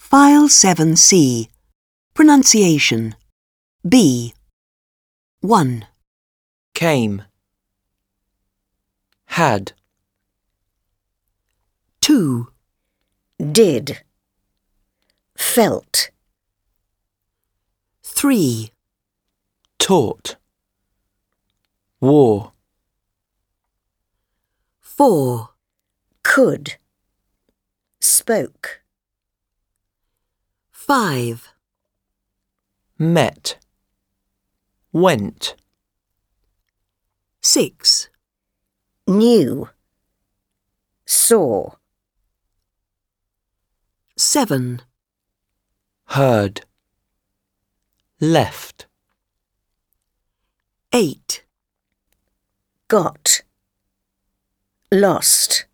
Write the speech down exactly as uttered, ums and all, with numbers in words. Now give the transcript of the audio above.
File seven C. Pronunciation. B. one. Came. Had. two. Did. Felt. three. Taught. Wore. four. Could. Spoke. five. Met. Went. six. Knew. Saw. seven. Heard. Left. eight. Got. Lost.